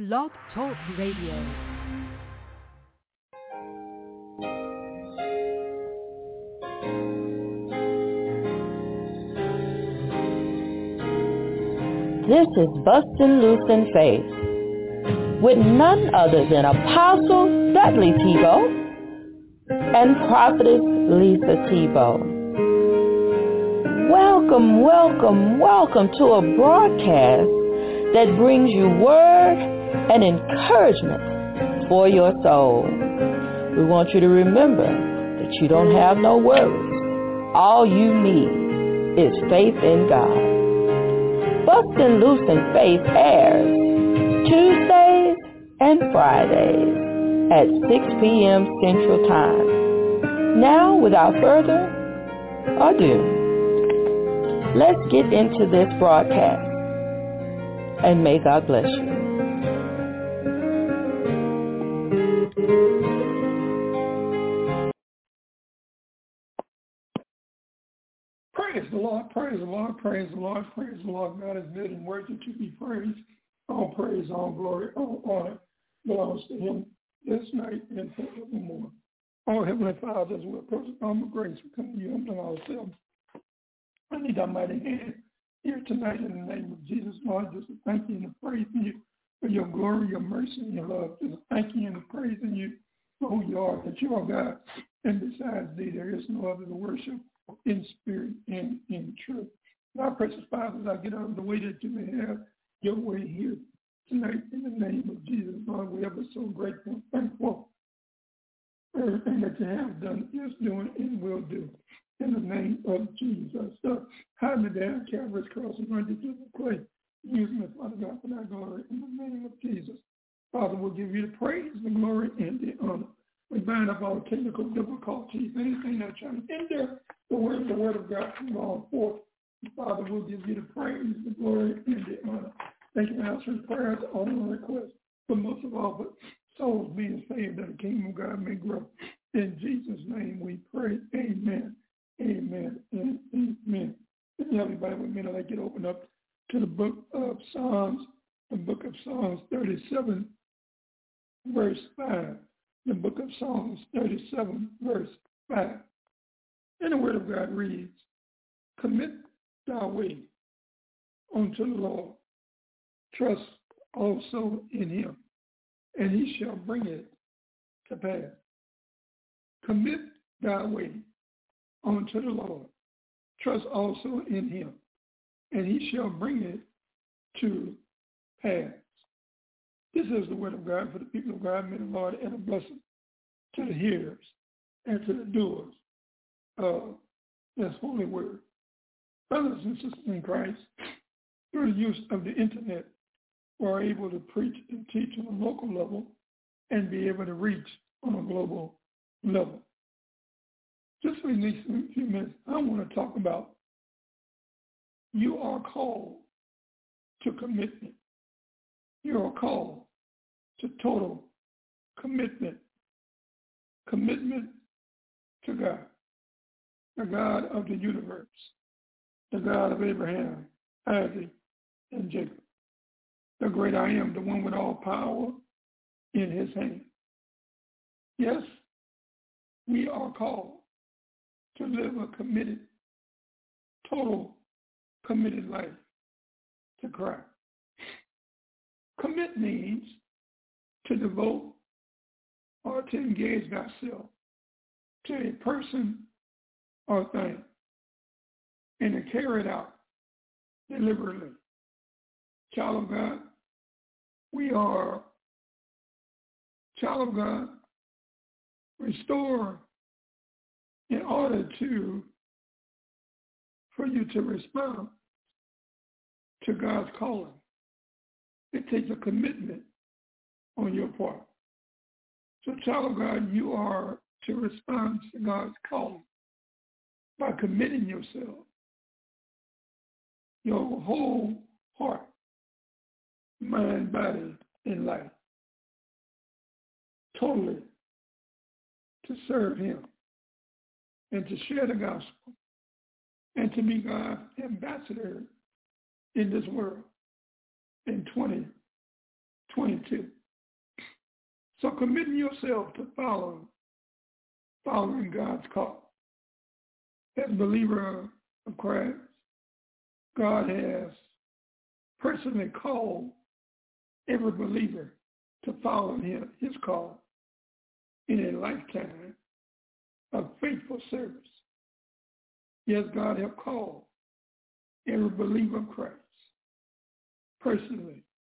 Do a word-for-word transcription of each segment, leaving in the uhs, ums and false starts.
Blog Talk Radio. This is Bustin' Loose in Faith with none other than Apostle Dudley Thibeaux and Prophetess Lisa Thibeaux. Welcome, welcome, welcome to a broadcast that brings you word and encouragement for your soul. We want you to remember that you don't have no worries. All you need is faith in God. Bustin' Loose in Faith airs Tuesdays and Fridays at six p.m. Central Time. Now, without further ado, let's get into this broadcast, and may God bless you. Praise the Lord, praise the Lord, praise the Lord, praise the Lord. God is good and worthy to be praised. All praise, all glory, all honor belongs to him this night and forevermore. Our Heavenly Father, as we approach the throne of grace, we come to you humbling ourselves. I need our mighty hand here tonight in the name of Jesus, Lord, just to thank you and to praise you for your glory, your mercy, and your love. Just to thank you and to praising you for who you are, that you are God, and besides thee there is no other to worship in spirit and in truth. Our precious Father, as I get out of the way that you may have your way here tonight in the name of Jesus, Lord, we are so grateful and thankful for everything that you have done, is doing, and will do. In the name of Jesus. So, hide me down, Calvary's cross, and run to the clay. Use me, Father God, for thy glory in the name of Jesus. Father, we'll give you the praise, the glory, and the honor. We bind up all technical difficulties, anything that's trying to hinder the word, the word of God from going forth. Father, we'll give you the praise, the glory, and the honor. Thank you for answering prayers, honor, and requests, but most of all, but souls being saved that the kingdom of God may grow. In Jesus' name we pray. Amen. Amen and amen. If you have anybody with me, I'd like you to open up to the book of Psalms, the book of Psalms thirty-seven, verse five. The book of Psalms thirty-seven, verse five. And the word of God reads, commit thy way unto the Lord. Trust also in him, and he shall bring it to pass. Commit thy way unto the Lord. Trust also in him, and he shall bring it to pass. This is the word of God for the people of God. May the Lord add a blessing to the hearers and to the doers of this holy word. Brothers and sisters in Christ, through the use of the internet, we're able to preach and teach on a local level and be able to reach on a global level. Just for the next few minutes, I want to talk about you are called to commitment. You are called to total commitment. Commitment to God, the God of the universe, the God of Abraham, Isaac, and Jacob, the great I am, the one with all power in his hand. Yes, we are called to live a committed, total committed life to Christ. Commit means to devote or to engage thyself to a person or thing and to carry it out deliberately. Child of God, we are child of God, restore in order to, for you to respond to God's calling. It takes a commitment on your part. So, child of God, you are to respond to God's calling by committing yourself, your whole heart, mind, body, and life, totally to serve him and to share the gospel and to be God's ambassador in this world in twenty twenty-two. So committing yourself to follow, following God's call. As a believer of Christ, God has personally called every believer to follow him, his call in a lifetime of faithful service. Yes, God has called every believer of Christ personally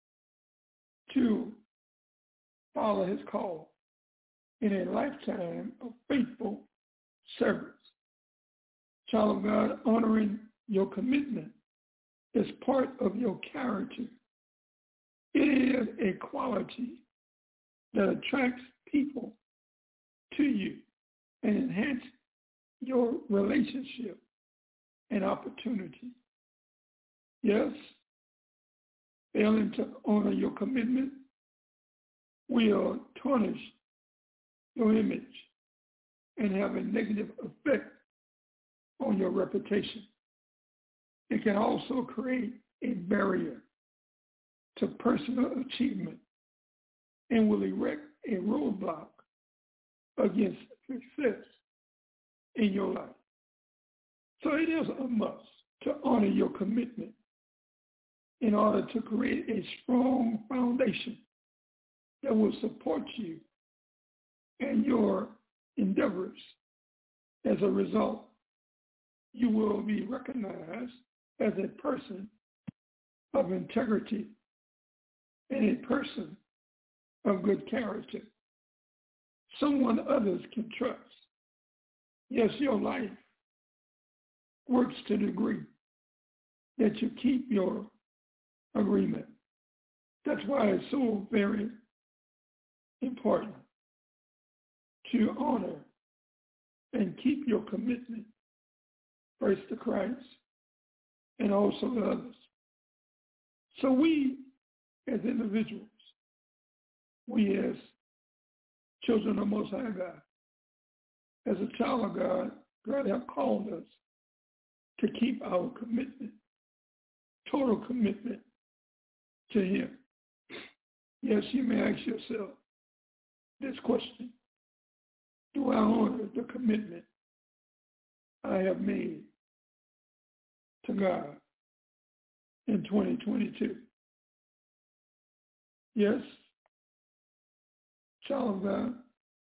to follow his call in a lifetime of faithful service. Child of God, honoring your commitment is part of your character. It is a quality that attracts people to you and enhance your relationship and opportunity. Yes, failing to honor your commitment will tarnish your image and have a negative effect on your reputation. It can also create a barrier to personal achievement and will erect a roadblock against success in your life. So it is a must to honor your commitment in order to create a strong foundation that will support you and your endeavors. As a result, you will be recognized as a person of integrity and a person of good character, someone others can trust. Yes, your life works to the degree that you keep your agreement. That's why it's so very important to honor and keep your commitment first to Christ and also to others. So we as individuals, we as children of Most High God, as a child of God, God has called us to keep our commitment, total commitment to him. Yes, you may ask yourself this question: do I honor the commitment I have made to God in twenty twenty-two? Yes, child of God,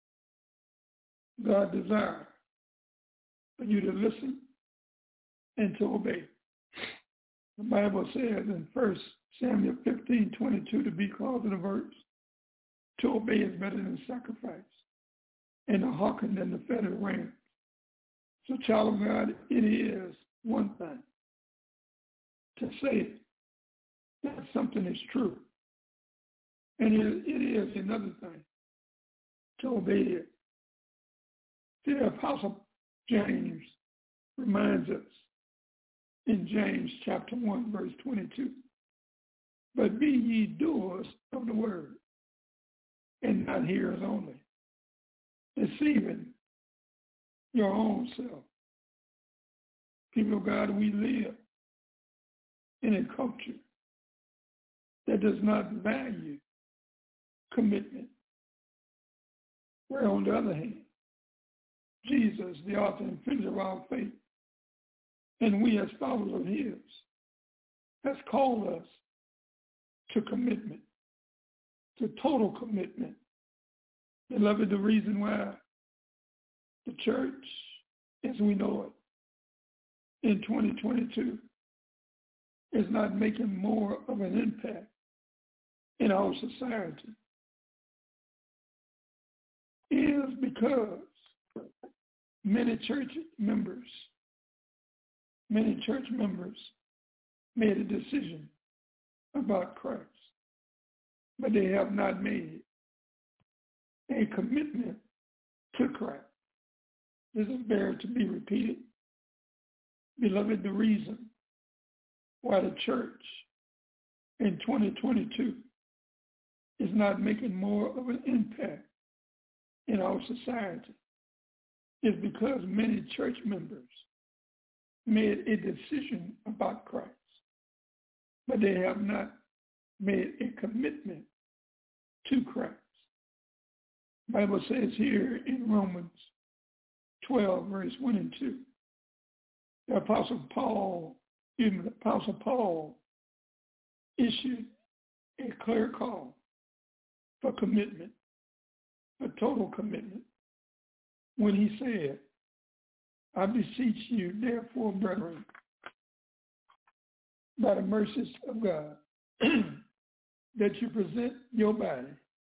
God desires for you to listen and to obey. The Bible says in First Samuel fifteen twenty-two, to be called in the verse, to obey is better than sacrifice, and to hearken than the fat of ram. So, child of God, it is one thing to say that something is true, and it, it is another thing to obey it. The Apostle James reminds us in James chapter one, verse twenty-two, but be ye doers of the word, and not hearers only, deceiving your own self. People of God, we live in a culture that does not value commitment, where on the other hand, Jesus, the author and finisher of our faith, and we as followers of his, has called us to commitment, to total commitment. Beloved, the reason why the church, as we know it, in twenty twenty-two, is not making more of an impact in our society is because many church members, many church members made a decision about Christ, but they have not made a commitment to Christ. This is better to be repeated. Beloved, the reason why the church in twenty twenty-two is not making more of an impact in our society is because many church members made a decision about Christ, but they have not made a commitment to Christ. The Bible says here in Romans twelve, verse one and two, the Apostle Paul, even the Apostle Paul issued a clear call for commitment, for total commitment, when he said, I beseech you, therefore, brethren, by the mercies of God, that you present your body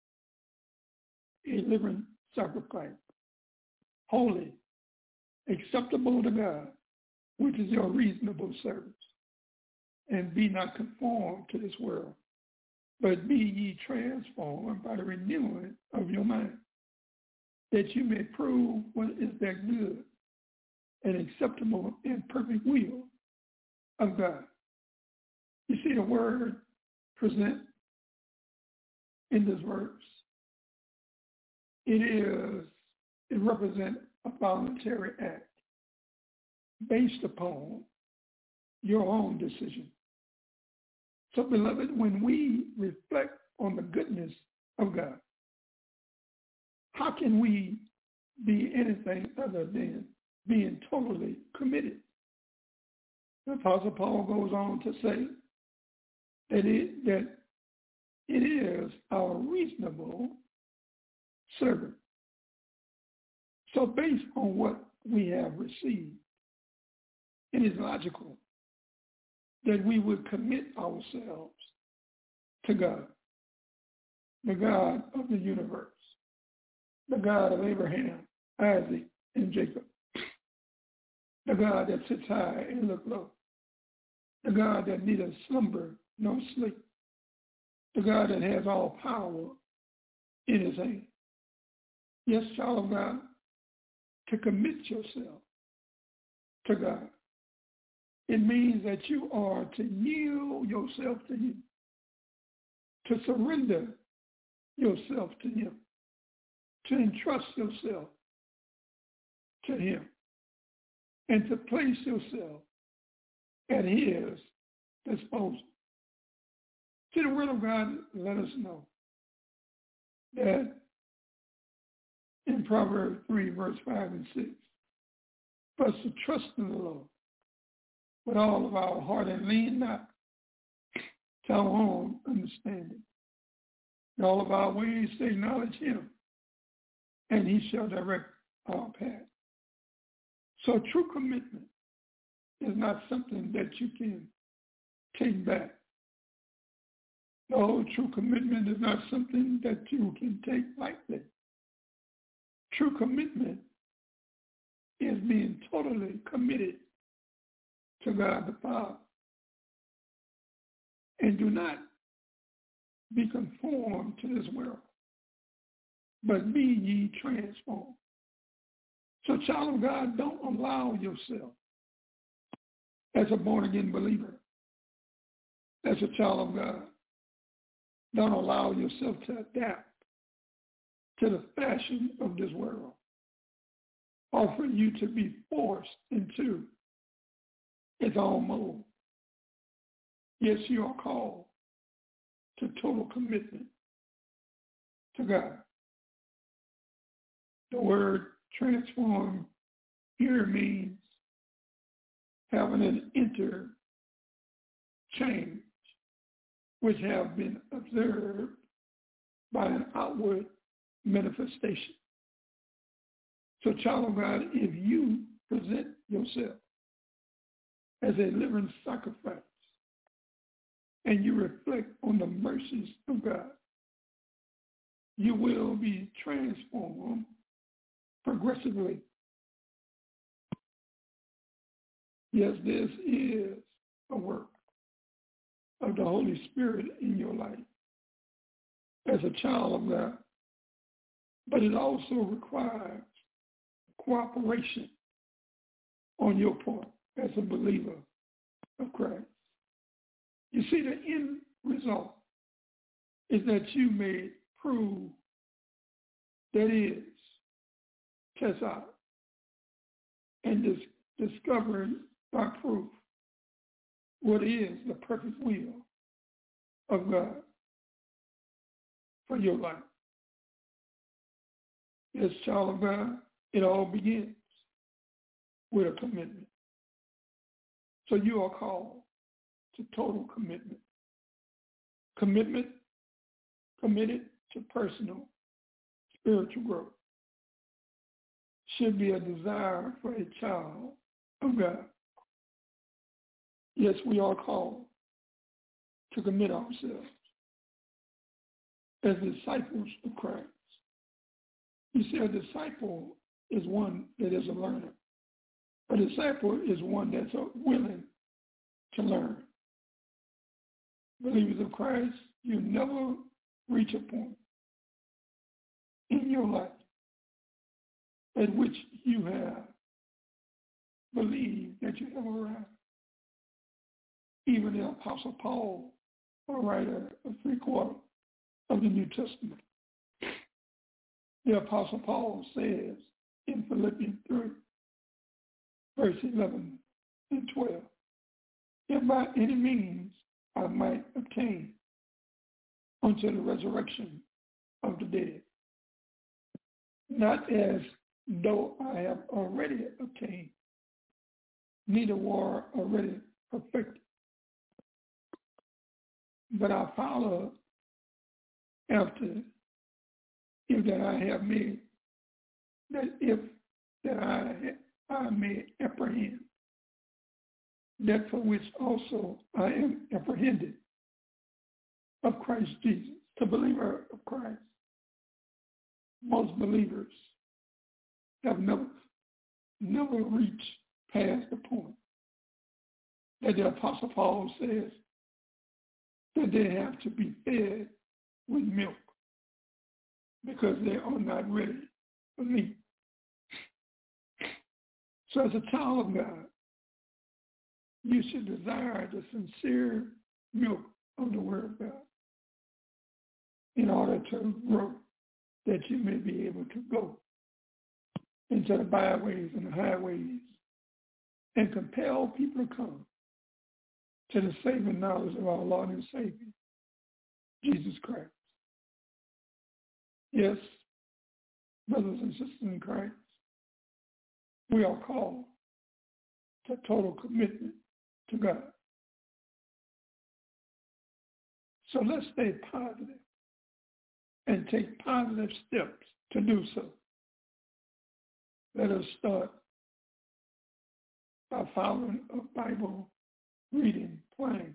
a living sacrifice, holy, acceptable to God, which is your reasonable service. And be not conformed to this world, but be ye transformed by the renewing of your mind, that you may prove what is that good and acceptable and perfect will of God. You see the word present in this verse. It is, it represents a voluntary act based upon your own decision. So, beloved, when we reflect on the goodness of God, how can we be anything other than being totally committed? The Apostle Paul goes on to say that it, that it is our reasonable servant. So based on what we have received, it is logical that we would commit ourselves to God, the God of the universe, the God of Abraham, Isaac, and Jacob, the God that sits high and looks low, the God that neither slumber nor sleep, the God that has all power in his hand. Yes, child of God, to commit yourself to God, it means that you are to yield yourself to him, to surrender yourself to him, to entrust yourself to him, and to place yourself at his disposal. See, the word of God let us know that in Proverbs three, verse five and six, for us to trust in the Lord with all of our heart and lean not to our own understanding. In all of our ways to acknowledge him, and he shall direct our path. So true commitment is not something that you can take back. No, true commitment is not something that you can take lightly. True commitment is being totally committed to God the Father. And do not be conformed to this world, but be ye transformed. So, child of God, don't allow yourself, as a born-again believer, as a child of God, don't allow yourself to adapt to the fashion of this world, or for you to be forced into its own mold. Yes, you are called to total commitment to God. The word transform here means having an inner change, which have been observed by an outward manifestation. So, child of God, if you present yourself as a living sacrifice and you reflect on the mercies of God, you will be transformed progressively. Yes, this is a work of the Holy Spirit in your life as a child of God, but it also requires cooperation on your part as a believer of Christ. You see, the end result is that you may prove that is test out and dis- discover by proof what is the perfect will of God. for your life. As child of God, it all begins with a commitment. So you are called to total commitment. Commitment, committed to personal spiritual growth, should be a desire for a child of God. Yes, we are called to commit ourselves as disciples of Christ. You see, a disciple is one that is a learner. A disciple is one that's willing to learn. Believers of Christ, you never reach a point in your life at which you have believed that you have arrived. Even the Apostle Paul, a writer of three quarters of the New Testament, the Apostle Paul says in Philippians three, verse eleven and twelve, if by any means I might obtain unto the resurrection of the dead, not as though I have already obtained, neither were already perfected, but I follow after, if that I have made, that if that I, I may apprehend that for which also I am apprehended of Christ Jesus. The believer of Christ, most believers have never, never reached past the point that the Apostle Paul says that they have to be fed with milk because they are not ready for meat. So as a child of God, you should desire the sincere milk of the Word of God in order to grow, that you may be able to go into the byways and the highways and compel people to come to the saving knowledge of our Lord and Savior, Jesus Christ. Yes, brothers and sisters in Christ, we are called to total commitment to God. So let's stay positive and take positive steps to do so. Let us start by following a Bible reading plan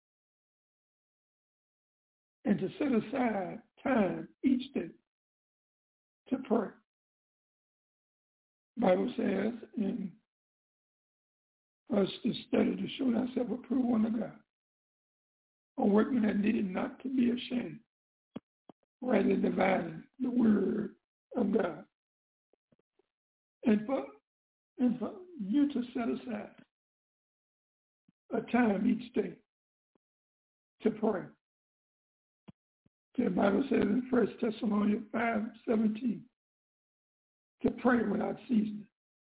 and to set aside time each day to pray. The Bible says in us to study to show thyself approved unto God, a workman that needed not to be ashamed, rightly dividing the word of God. And for, and for you to set aside a time each day to pray. The Bible says in First Thessalonians five seventeen, to pray without ceasing.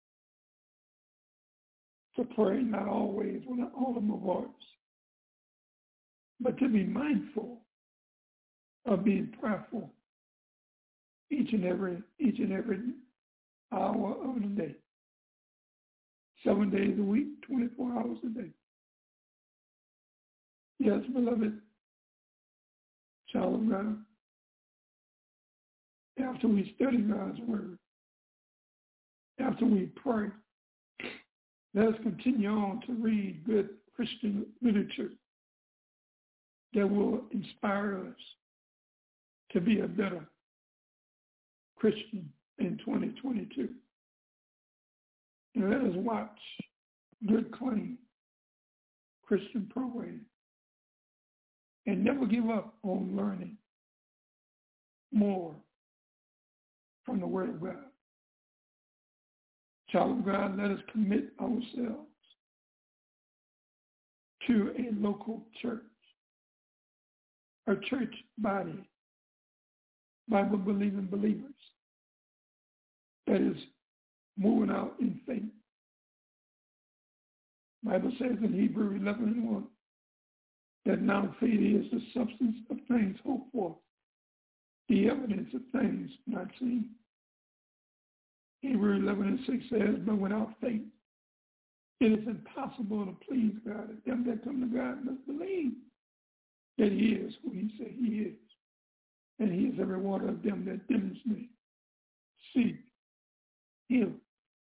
To pray not always with an audible voice, but to be mindful of being prayerful each and every each and every hour of the day. Seven days a week, twenty-four hours a day. Yes, beloved child of God, after we study God's word, after we pray, let us continue on to read good Christian literature that will inspire us to be a better Christian in twenty twenty-two. And let us watch good, clean Christian programs and never give up on learning more from the Word of God. Child of God, let us commit ourselves to a local church, a church body, Bible-believing believers that is moving out in faith. The Bible says in Hebrews eleven and one that now faith is the substance of things hoped for, the evidence of things not seen. Hebrews eleven and six says, but without faith, it is impossible to please God. Them that come to God must believe that he is who he said he is. And he is every one of them that demonstrate, seek him.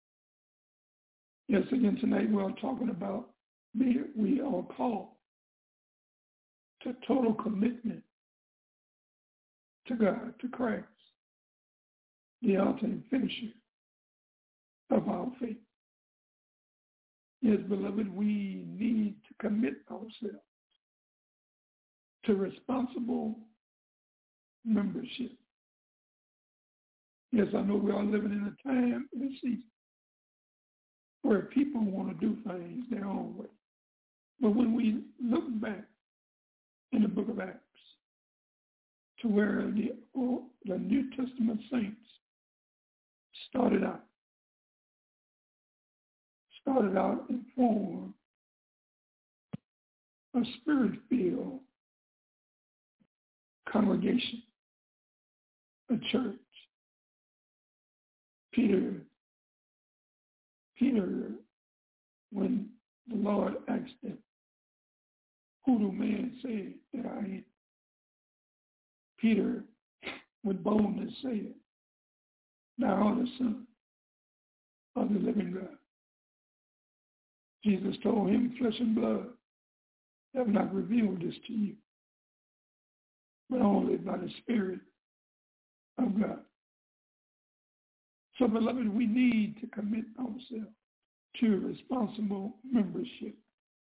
Yes, again, tonight we're talking about being, we are called to total commitment to God, to Christ, the author and finisher of our faith. Yes, beloved, we need to commit ourselves to responsible membership. Yes, I know we are living in a time and a season where people want to do things their own way. But when we look back in the book of Acts to where the, the New Testament saints started out, started out and formed a spirit-filled congregation, a church. Peter, Peter, when the Lord asked him, who do men say that I am? Peter, with boldness, said, thou art the Son of the living God. Jesus told him, flesh and blood have not revealed this to you, but only by the Spirit of God. So, beloved, we need to commit ourselves to responsible membership.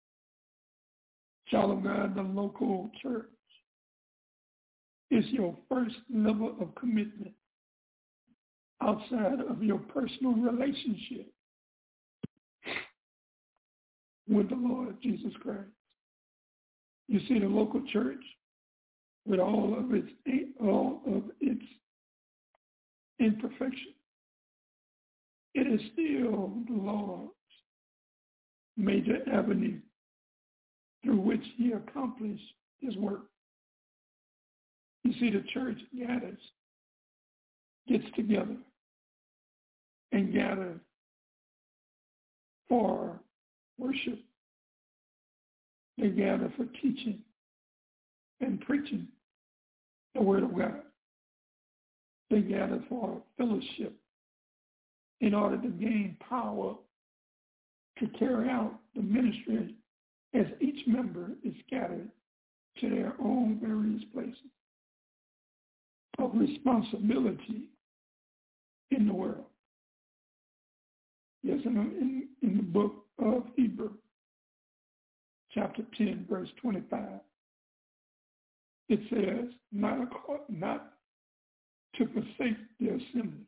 Child of God, the local church is your first level of commitment outside of your personal relationship with the Lord Jesus Christ. You see, the local church, with all of its all of its imperfection, it is still the Lord's major avenue through which he accomplished his work. You see, the church gathers, gets together, and gathers for worship. They gather for teaching and preaching the word of God. They gather for fellowship in order to gain power to carry out the ministry as each member is scattered to their own various places of responsibility in the world. Yes, in, in, in the book of Hebrews, chapter ten, verse twenty-five, it says, not, not to forsake the assembly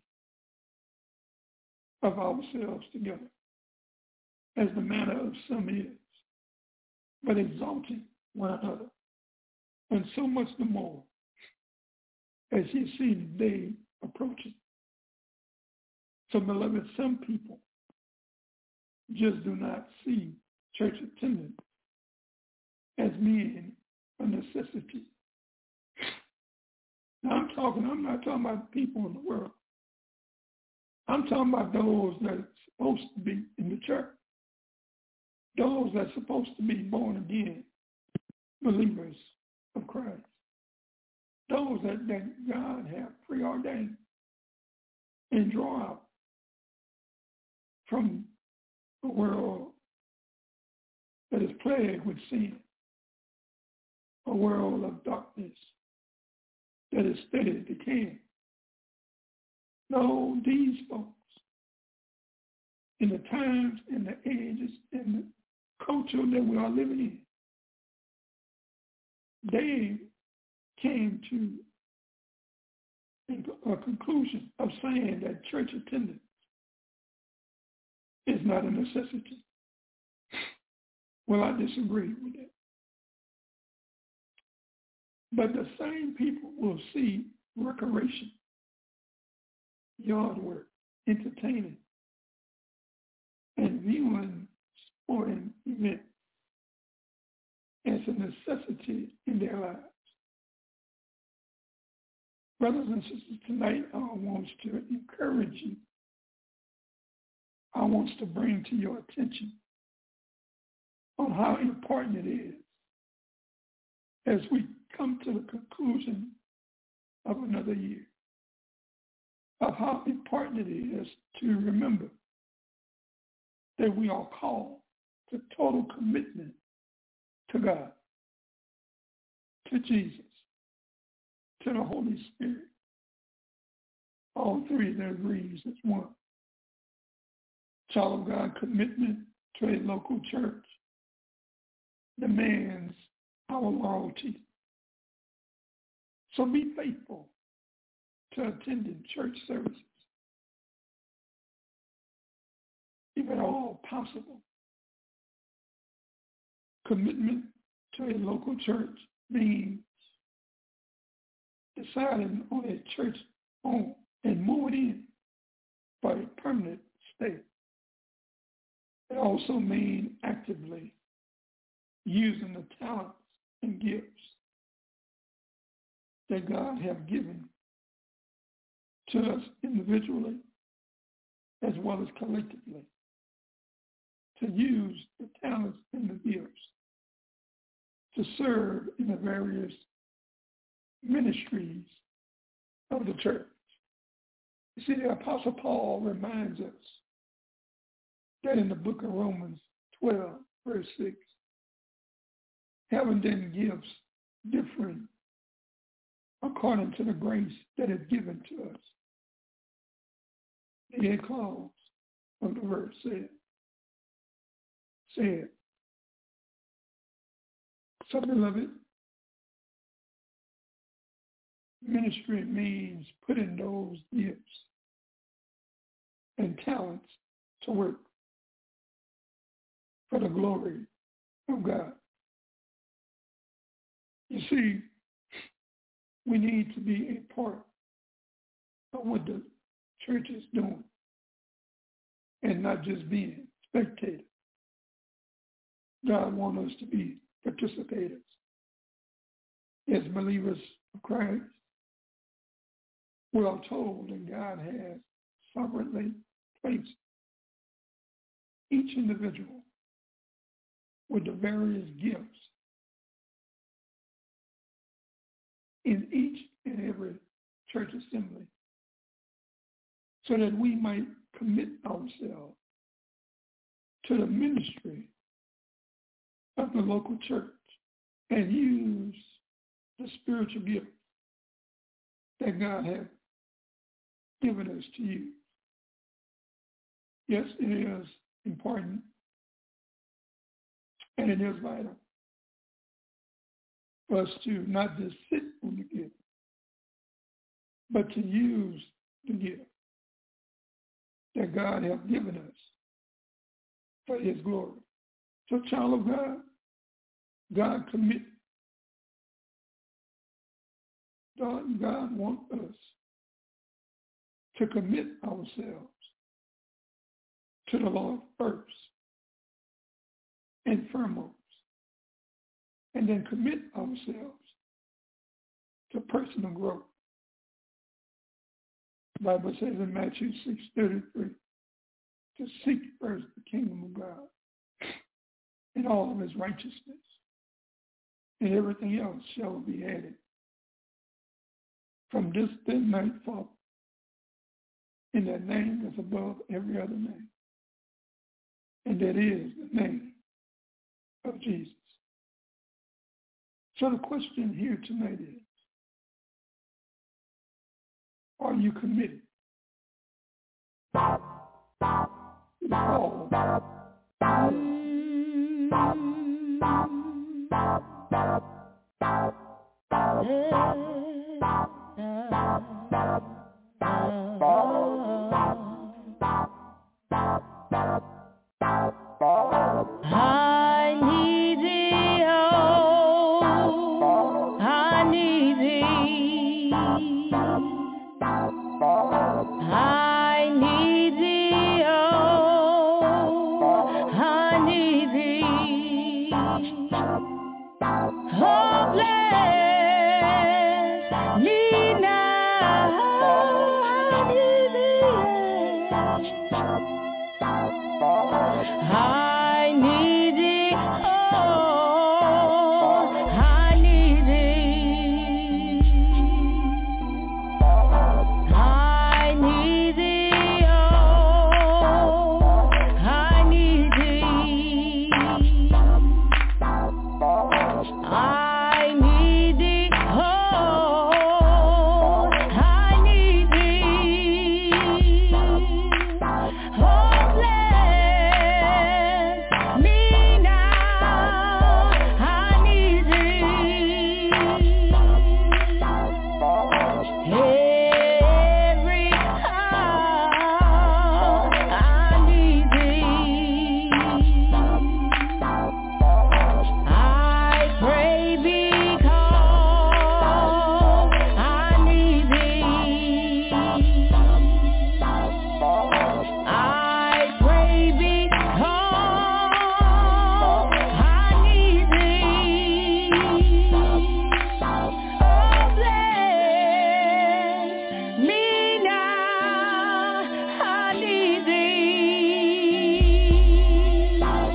of ourselves together, as the manner of some is, but exalting one another, and so much the more as you see the day approaching. So, beloved, some people just do not see church attendance as being a necessity. Now, I'm talking, I'm not talking about people in the world. I'm talking about those that are supposed to be in the church. Those that are supposed to be born again believers of Christ. Those that, that God has preordained and draw out from a world that is plagued with sin, a world of darkness that is steady decaying. No, these folks, in the times and the ages and the culture that we are living in, they came to a conclusion of saying that church attendance is not a necessity. Well, I disagree with that. But the same people will see recreation, yard work, entertaining, and viewing sporting events as a necessity in their lives. Brothers and sisters, tonight I want to encourage you. I want to bring to your attention on how important it is as we come to the conclusion of another year, of how important it is to remember that we are called to total commitment to God, to Jesus, to the Holy Spirit. All three of their agrees as one. Child of God, commitment to a local church demands our loyalty. So be faithful to attending church services, if at all possible. Commitment to a local church means deciding on a church home and moving in for a permanent stay. It also means actively using the talents and gifts that God has given to us individually as well as collectively, to use the talents and the gifts to serve in the various ministries of the church. You see, the Apostle Paul reminds us that in the book of Romans twelve, verse six, having then gifts differing according to the grace that is given to us. The head clause of the verse said, said, so beloved, ministry means putting those gifts and talents to work for the glory of God. You see, we need to be a part of what the church is doing and not just being spectators. God wants us to be participators as believers of Christ. We are told that God has sovereignly placed each individual with the various gifts in each and every church assembly so that we might commit ourselves to the ministry of the local church and use the spiritual gifts that God has given us to use. Yes, it is important and it is vital for us to not just sit on the gift, but to use the gift that God has given us for his glory. So, child of God, God commit. God, God wants us to commit ourselves to the Lord first and foremost, and then commit ourselves to personal growth. The Bible says in Matthew six thirty-three, to seek first the kingdom of God and all of his righteousness, and everything else shall be added. From this day night forth, in that name that's above every other name, and that is the name of Jesus. So the question here tonight is, are you committed to the call? I need thee, oh, I need thee. I need thee, oh, I need thee. Oh, bless me now. I need thee, oh, I need thee. I need thee, oh, I need thee. I need thee, oh, I need thee. Oh, bless me now, I need thee. Every hour I need thee. I pray because I need thee. I pray because I need thee. Oh, bless me now, I need thee.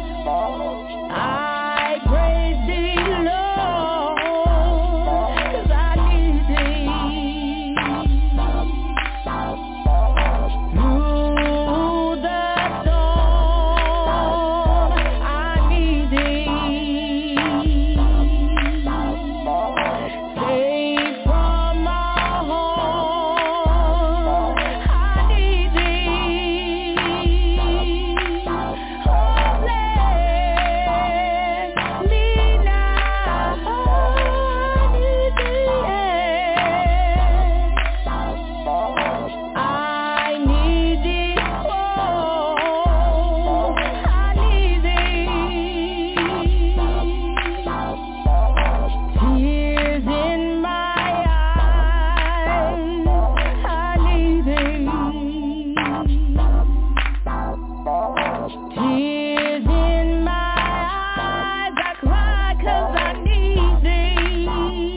I praise thee, Lord, 'cause I need thee. Through the storm, I need thee. Safe from all harm, I need thee. Oh, bless me now, I need thee. I need thee, oh, I need thee. Tears in my eyes, I need thee. Tears in my eyes, I cry 'cause I need thee.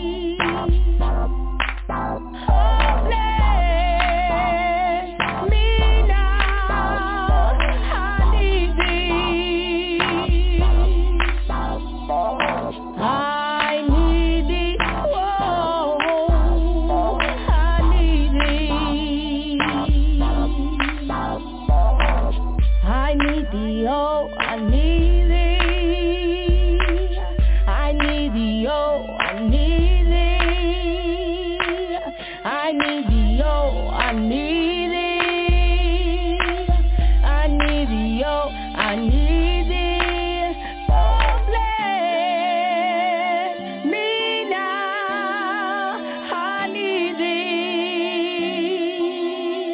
Oh, bless me now, I need thee. I need thee, oh, I need thee. I need thee, oh, I need thee. I need thee, oh, I need thee. I need thee, oh, I need thee. I need thee, oh, I need thee. Oh, bless me now, I need thee.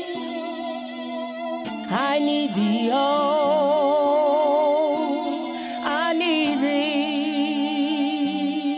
I need thee, oh, I need thee.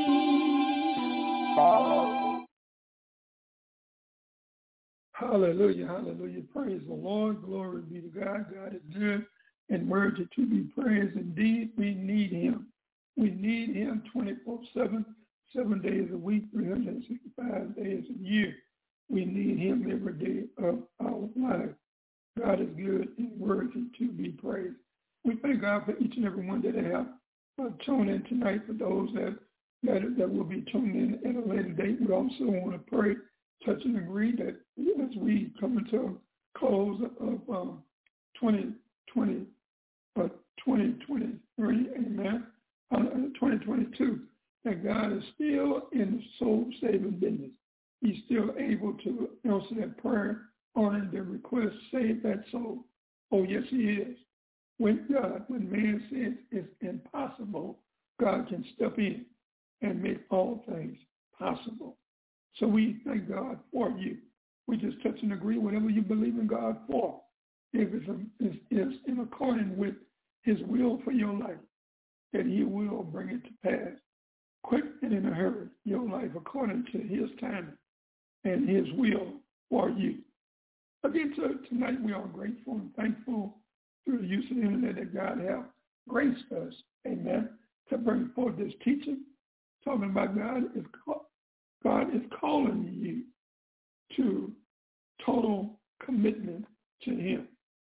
Hallelujah, hallelujah. Praise the Lord. Glory be to God. God is good and worthy to be praised. Indeed, we need him. We need him twenty-four seven, seven days a week, three hundred sixty-five days a year. We need him every day of our life. God is good and worthy to be praised. We thank God for each and every one that have uh, tuned in tonight. For those that, that that will be tuned in at a later date, we also want to pray, touch and agree that as we come into a close of um, twenty twenty, uh, twenty twenty-three, amen, uh, twenty twenty-two, that God is still in the soul-saving business. He's still able to answer that prayer, honoring the request, save that soul. Oh, yes, he is. When God, when man says it's impossible, God can step in and make all things possible. So we thank God for you. We just touch and agree whatever you believe in God for. If it's, a, it's, it's in accordance with his will for your life, that he will bring it to pass quick and in a hurry, your life according to his timing and his will for you. Again, so tonight we are grateful and thankful through the use of the internet that God has graced us, amen, to bring forth this teaching, talking about God is God is calling you to total commitment to him.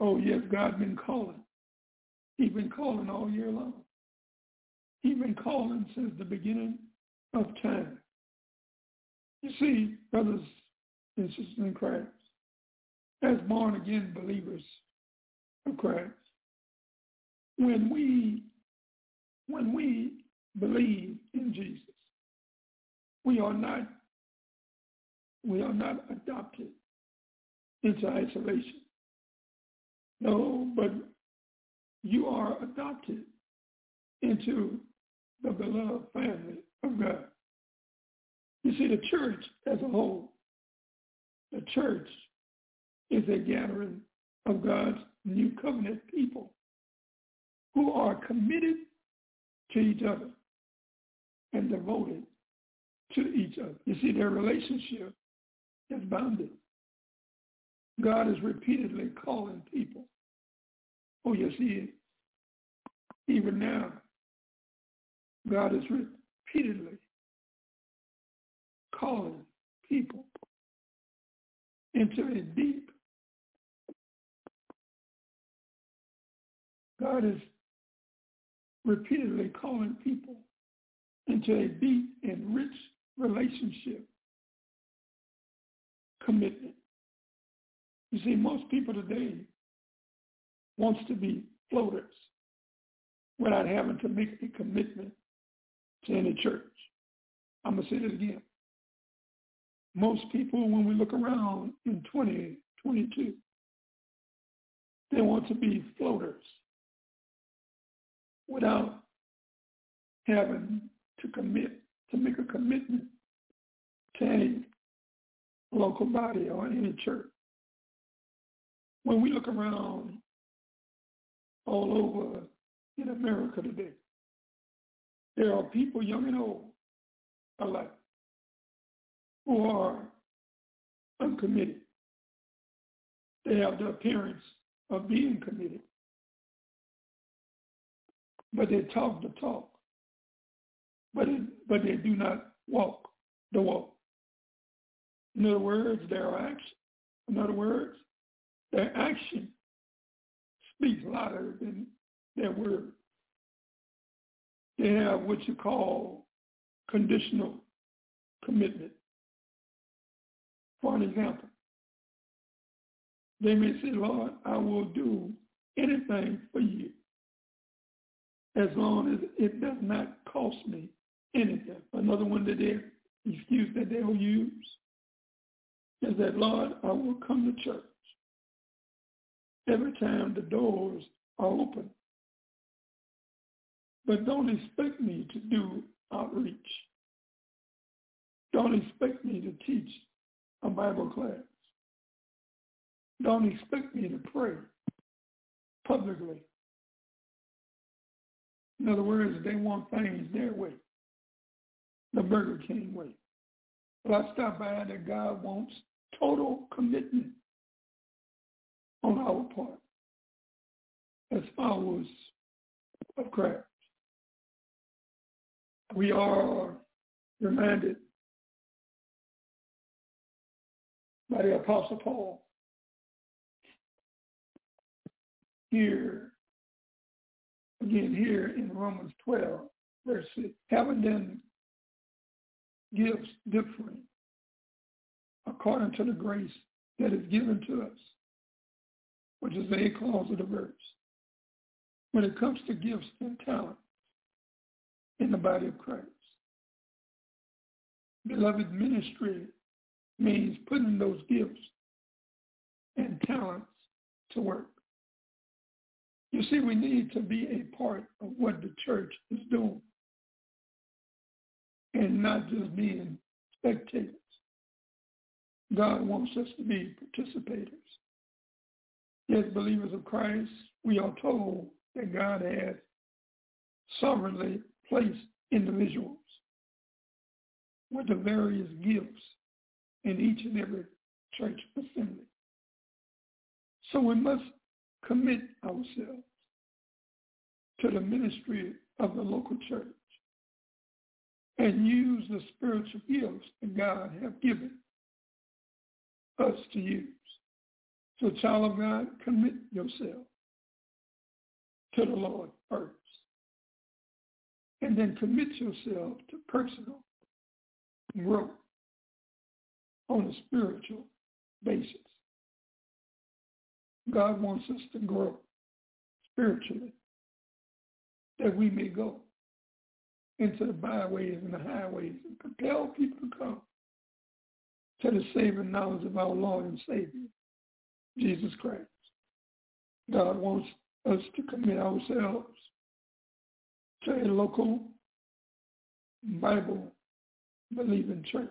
Oh, yes, God's been calling. He's been calling all year long. He's been calling since the beginning of time. You see, brothers and sisters in Christ, as born-again believers of Christ, when we, when we believe in Jesus, we are not, we are not adopted into isolation. No, but you are adopted into the beloved family of God. You see, the church as a whole, the church is a gathering of God's new covenant people who are committed to each other and devoted to each other. You see, their relationship is bounded. God is repeatedly calling people. Oh, yes, he is. Even now, God is repeatedly calling people into a deep, God is repeatedly calling people into a deep and rich relationship commitment. You see, most people today wants to be floaters without having to make a commitment to any church. I'm going to say that again. Most people, when we look around in twenty twenty-two, they want to be floaters without having to commit, to make a commitment to any local body or any church. When we look around all over in America today, there are people, young and old, alike, who are uncommitted. They have the appearance of being committed, but they talk the talk, but it, but they do not walk the walk. In other words, their action. In other words, their action speaks louder than their word. They have what you call conditional commitment. For an example, they may say, Lord, I will do anything for you as long as it does not cost me anything. Another one that they, excuse that they'll use is that, Lord, I will come to church every time the doors are open. But don't expect me to do outreach. Don't expect me to teach a Bible class. Don't expect me to pray publicly. In other words, they want things their way, the Burger King way. But I stop by that God wants total commitment on our part as followers of Christ. We are reminded by the Apostle Paul here, again here in Romans twelve, verse six, having then gifts differing according to the grace that is given to us, which is the eighth clause of the verse. When it comes to gifts and talents in the body of Christ, beloved, ministry means putting those gifts and talents to work. You see, we need to be a part of what the church is doing and not just being spectators. God wants us to be participators. As believers of Christ, we are told that God has sovereignly placed individuals with the various gifts in each and every church assembly. So we must commit ourselves to the ministry of the local church and use the spiritual gifts that God has given us to use. So, child of God, commit yourself to the Lord first. And then commit yourself to personal growth on a spiritual basis. God wants us to grow spiritually, that we may go into the byways and the highways and compel people to come to the saving knowledge of our Lord and Savior, Jesus Christ. God wants us to commit ourselves to a local Bible-believing church,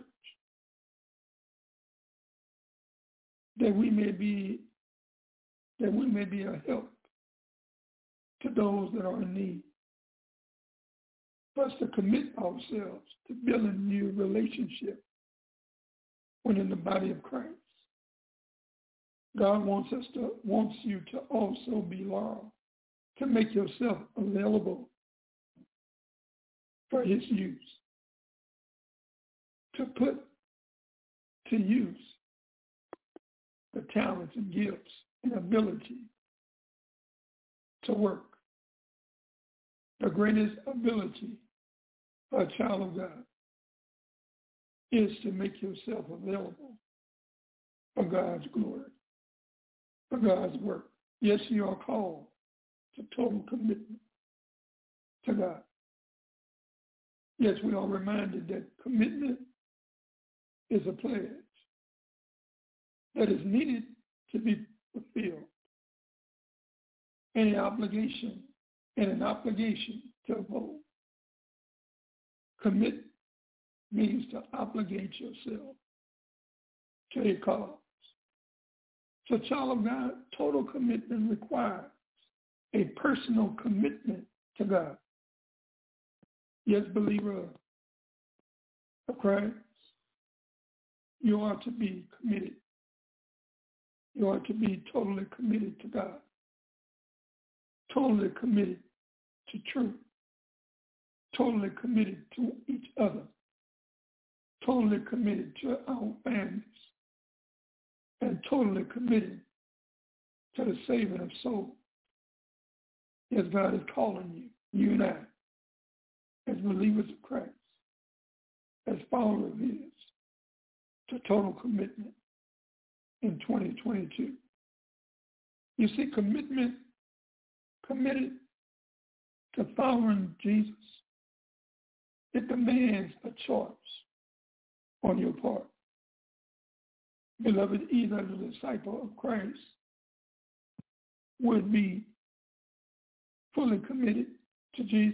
that we may be that we may be a help to those that are in need. For us to commit ourselves to building new relationships within the body of Christ. God wants us to wants you to also belong, to make yourself available for his use, to put to use the talents and gifts and ability to work. The greatest ability for a child of God is to make yourself available for God's glory, for God's work. Yes, you are called to total commitment to God. Yes, we are reminded that commitment is a pledge that is needed to be fulfilled. Any obligation and an obligation to uphold. Commit means to obligate yourself to a cause. So, child of God, total commitment requires a personal commitment to God. Yes, believer of Christ, you are to be committed. You are to be totally committed to God. Totally committed to truth. Totally committed to each other. Totally committed to our families. And totally committed to the saving of souls. Yes, God is calling you, you and I, as believers of Christ, as followers of his, to total commitment in twenty twenty-two. You see, commitment, committed to following Jesus, it demands a choice on your part. Beloved, either the disciple of Christ would be fully committed to Jesus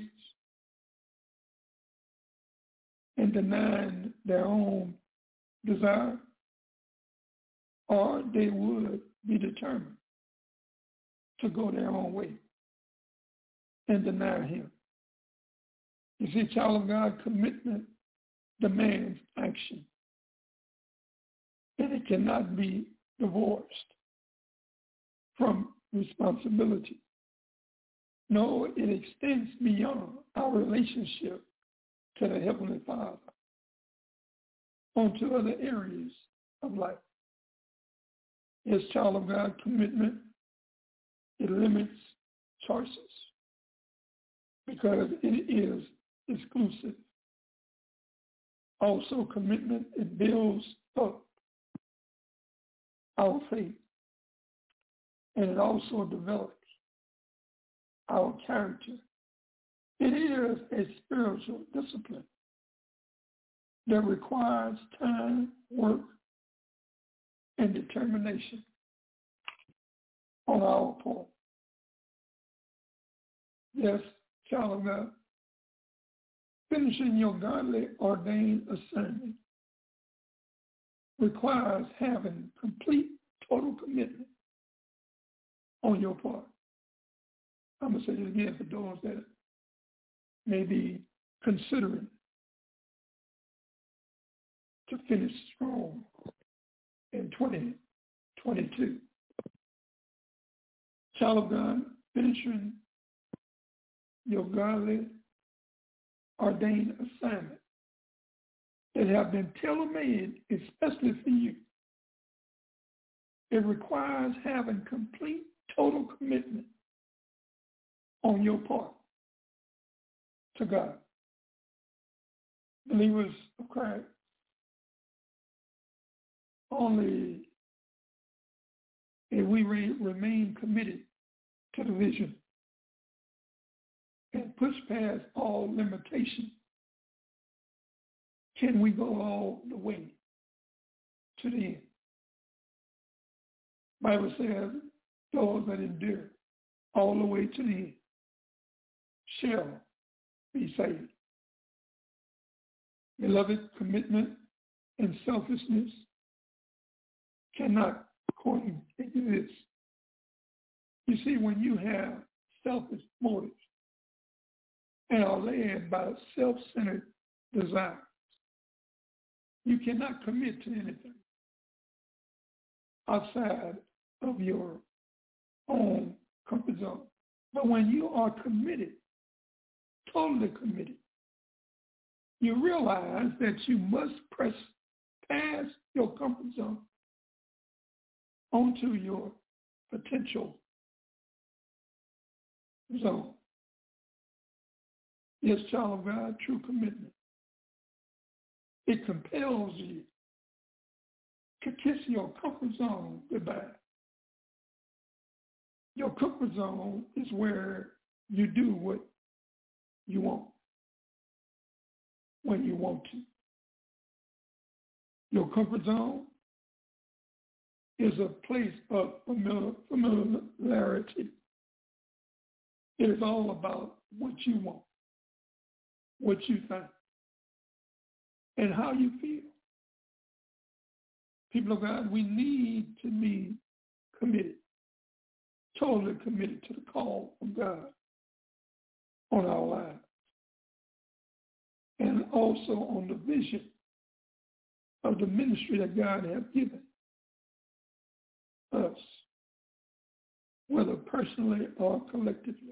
and denying their own desire, or they would be determined to go their own way and deny him. You see, child of God, commitment demands action. And it cannot be divorced from responsibility. No, it extends beyond our relationship to the Heavenly Father onto other areas of life. As child of God, commitment, it limits choices because it is exclusive. Also, commitment, it builds up our faith, and it also develops our character. It is a spiritual discipline that requires time, work, and determination on our part. Yes, child of God, finishing your godly ordained assignment requires having complete, total commitment on your part. I'm going to say it again for those that may be considering to finish strong in twenty twenty-two. Child of God, finishing your godly ordained assignment that have been tailor-made especially for you It requires having complete, total commitment on your part to God. Believers of Christ only if we re- remain committed to the vision and push past all limitations can we go all the way to the end. The Bible says those that endure all the way to the end shall be saved. Beloved, commitment and selfishness cannot coexist. You see, when you have selfish motives and are led by self-centered desires, you cannot commit to anything outside of your own comfort zone. But when you are committed, totally committed, you realize that you must press past your comfort zone onto your potential zone. Yes, child of God, true commitment. It compels you to kiss your comfort zone goodbye. Your comfort zone is where you do what you want, when you want to. Your comfort zone is a place of familiar, familiarity. It is all about what you want, what you think, and how you feel. People of God, we need to be committed, totally committed to the call of God on our lives, and also on the vision of the ministry that God has given us, whether personally or collectively.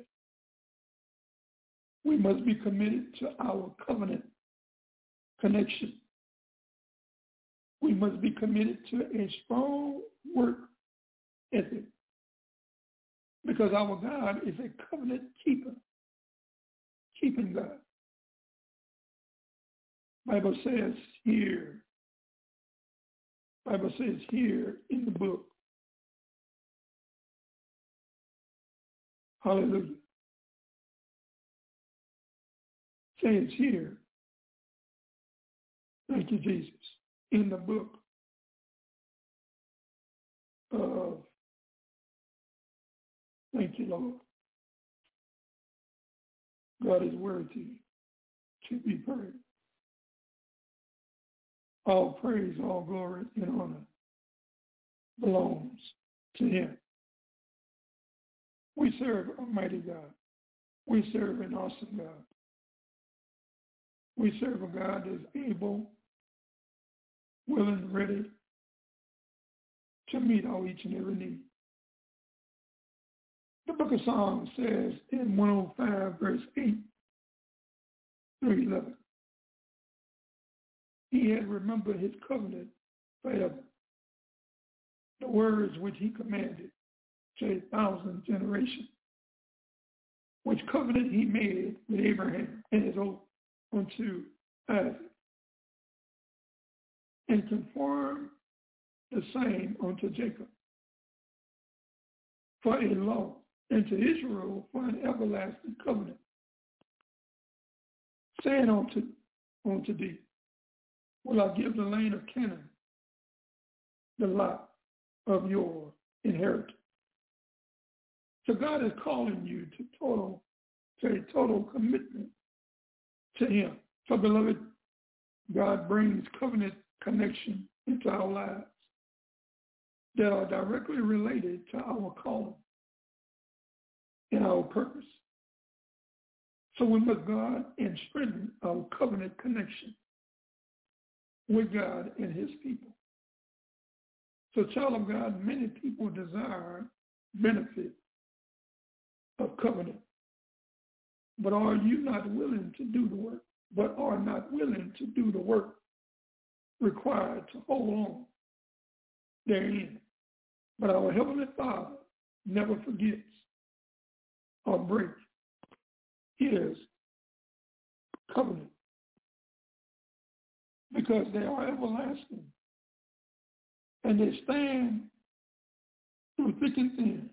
We must be committed to our covenant connection. We must be committed to a strong work ethic, because our God is a covenant keeper, keeping God. Bible says here, Bible says here in the book, hallelujah, says here, thank you, Jesus, in the book of, thank you, Lord, God is worthy to be praised. All praise, all glory, and honor belongs to him. We serve a mighty God. We serve an awesome God. We serve a God that is able, willing, ready to meet all each and every need. The book of Psalms says in one oh five, verse eight through eleven, he had remembered his covenant forever, the words which he commanded to a thousand generations, which covenant he made with Abraham and his oath unto Isaac, and conformed the same unto Jacob for a law, and to Israel for an everlasting covenant, saying unto, unto thee, will I give the land of Canaan, the lot of your inheritance. So God is calling you to total, to a total commitment to him. So beloved, God brings covenant connection into our lives that are directly related to our calling and our purpose. So we must guard and strengthen our covenant connection with God and his people. So child of God, many people desire benefit of covenant, but are you not willing to do the work, but are not willing to do the work required to hold on therein? But our Heavenly Father never forgets or breaks his covenant because they are everlasting and they stand through thick and thin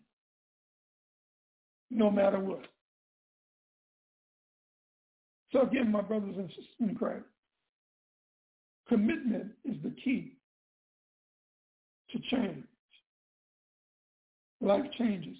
no matter what. So again, my brothers and sisters in Christ, commitment is the key to change. Life changes.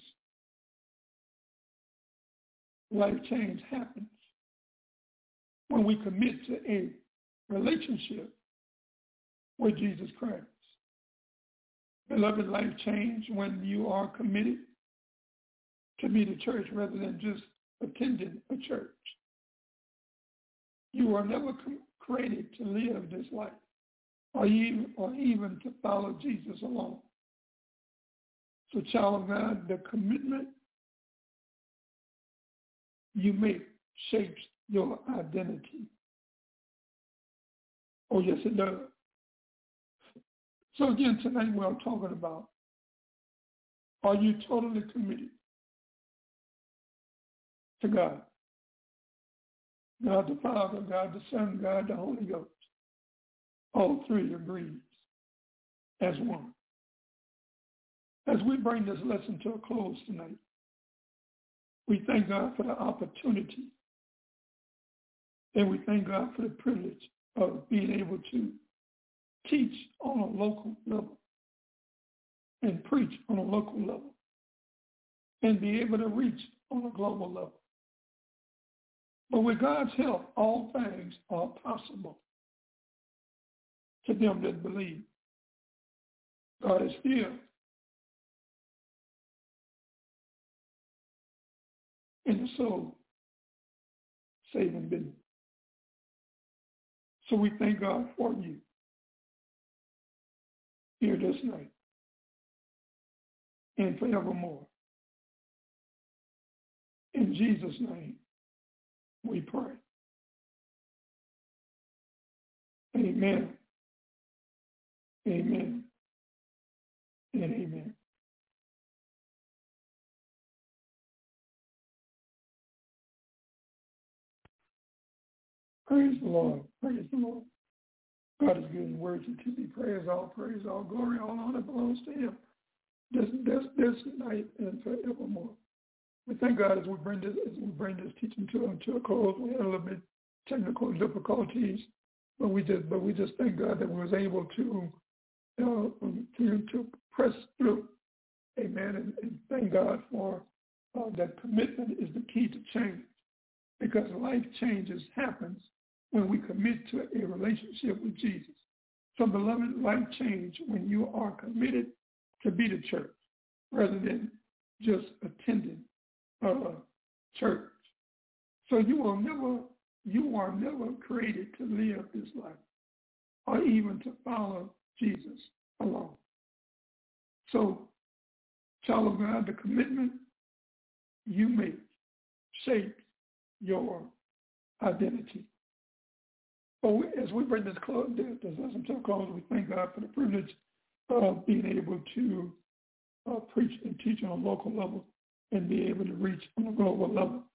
Life change happens when we commit to a relationship with Jesus Christ. Beloved, life change when you are committed to be the church rather than just attending a church. You are never com- created to live this life or even, or even to follow Jesus alone. So, child of God, the commitment you make shapes your identity. Oh, yes, it does. So again, tonight we're talking about, are you totally committed to God? God the Father, God the Son, God the Holy Ghost. All three agrees as one. As we bring this lesson to a close tonight, we thank God for the opportunity and we thank God for the privilege of being able to teach on a local level and preach on a local level and be able to reach on a global level. But with God's help, all things are possible to them that believe. God is still in the soul saving business. So we thank God for you here this night and forevermore. In Jesus' name we pray. Amen. Amen. And amen. Praise the Lord. Praise the Lord. God is good and worthy to be praised. All praise, all glory, all honor belongs to him. This, this, this night and forevermore. We thank God as we bring this, as we bring this teaching to, to a close. We had a little bit technical difficulties, but we just, but we just thank God that we was able to, uh, to, to press through. Amen. And, and thank God for uh, that commitment is the key to change, because life changes happens when we commit to a relationship with Jesus. So, beloved, life change when you are committed to be the church rather than just attending a church. So you will never, you are never created to live this life or even to follow Jesus alone. So, child of God, the commitment you make shapes your identity. So as we bring this, close, this lesson to a close, we thank God for the privilege of being able to uh, preach and teach on a local level and be able to reach on a global level.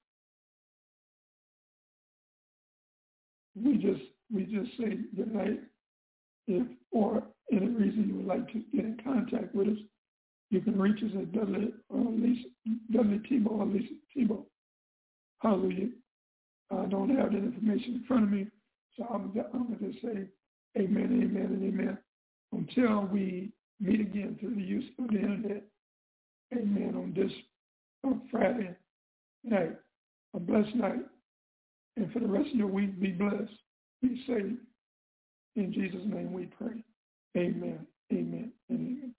We just we just say good night. If for any reason you would like to get in contact with us, you can reach us at Dudley, uh, Lisa, Dudley Tebow or Lisa Tebow. Hallelujah. I don't have that information in front of me, so I'm, I'm going to just say amen, amen, and amen. Until we meet again through the use of the internet, amen, on this on Friday night, a blessed night. And for the rest of your week, be blessed, be safe. In Jesus' name we pray. Amen, amen, and amen.